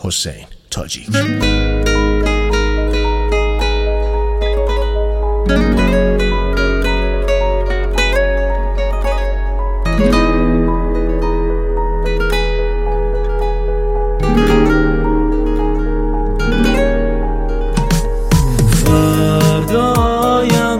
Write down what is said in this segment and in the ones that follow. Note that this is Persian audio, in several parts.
حسین تاجیک. فردایم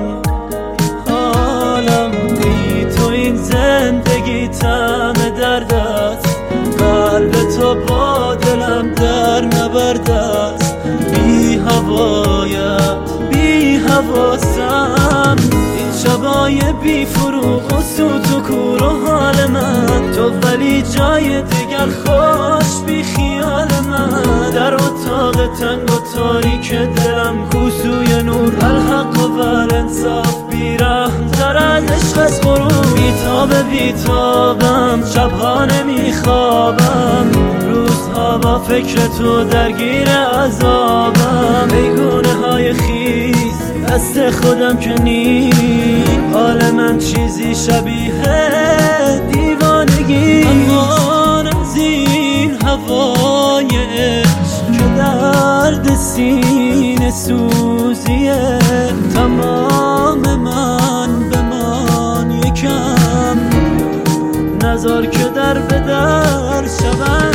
حالم بی تو، این زندگی طعم درد است، قلب تو با دلم در نبرد است. بی هوایت بی حواسم، این شبای بی فروغ و سوت و کور و حال من، تو ولی جای دیگر خوش بی خیال من. در اتاق تنگ و تاریک دلم کوسوی نور، الحق و الانصاف بیرحم تر از عشق از غروب. بیتابم شبها نمیخوابم، روزها با فکر تو درگیر عذابم. بیگونه های خیز دست خودم که نیست، حال من چیزی شبیه دیوانگی. امان از این هوای عشق که درد سینه سوزیه، تمام من بمان یکم، نذار که در به در شوم.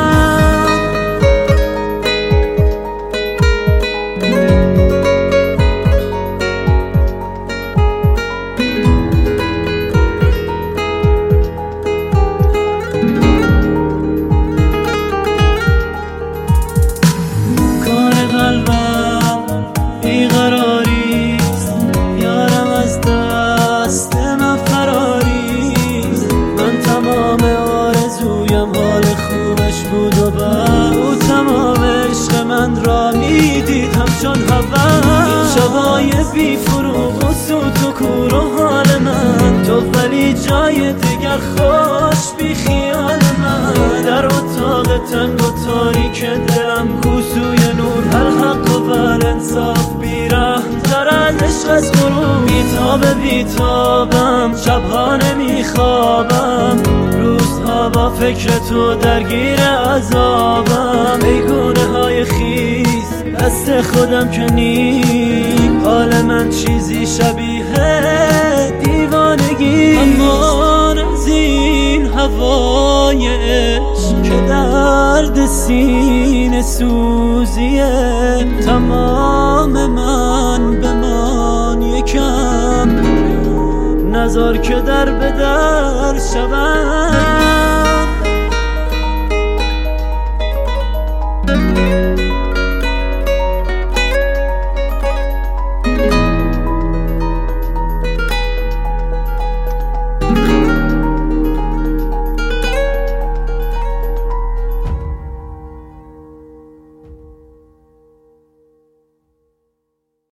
کار قلبم بیقراریست، یارم از دست من فراریست. من تمام آرزویم حال خوبش بود و بعد او تمام عشق من را میدید همچون هوا. این شبای بی فروغ و سوت و کور و حال من، تو ولی جای دیگر خوش بی خیال من. در اتاق تنگ و تاریک دلم کوسوی نور، الحق و الانصاف بیرحم تر از عشق از غروب. بیتابم شبها نمیخوابم، روزها با فکر تو درگیر عذابم. بیگونه های خیز دست خودم که نیست، حال من چیزی شبیه دیوانگی. امان از این هوای عشق که درد سینه سوزیه، تمام من بمان یکم، نذار که در به در شوم.